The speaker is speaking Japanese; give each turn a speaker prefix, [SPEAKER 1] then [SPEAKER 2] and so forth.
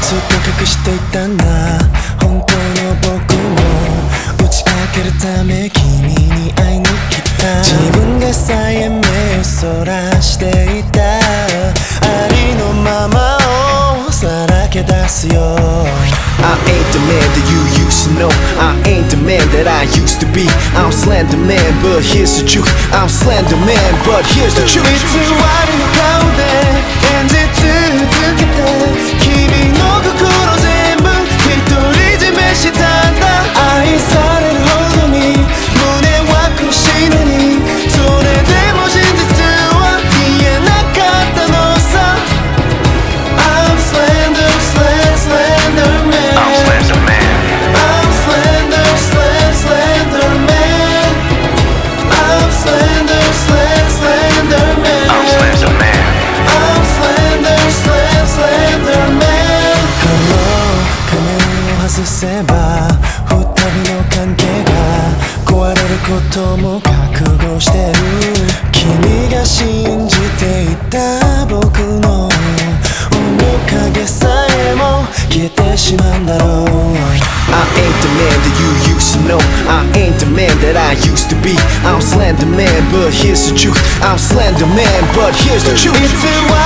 [SPEAKER 1] ずっと隠していたんだ本当の僕を打ち明けるため君に会いに来た。自分でさえ目をそらしていたありのままをさらけ出すよ。
[SPEAKER 2] I ain't the man that you used to know. I ain't the man that I used to be. I'm Slender Man, but here's the truth. I'm Slender Man, but here's the truth.
[SPEAKER 1] 偽りの顔で演じ続けて君の心全部独り占めしたんだ。愛されるほどに胸は苦しいのにそれでも真実は言えなかったのさ。 I'm Slender, Slender Man.
[SPEAKER 3] I'm Slender Man.
[SPEAKER 1] I'm Slender, Slender Man. I'm Slender, Slender Man.
[SPEAKER 3] I'm Slender Man.
[SPEAKER 1] I'm Slender, Slender Man. Hello 仮面を外せば二人の関係が壊れることも覚悟してる。君が信じていた僕の面影さえも消えてしまうんだろう。
[SPEAKER 2] I ain't the man that you used to know. I ain't the man that I used to be. I'm Slender Man, but here's the truth. I'm Slender Man, but here's the truth.
[SPEAKER 1] 偽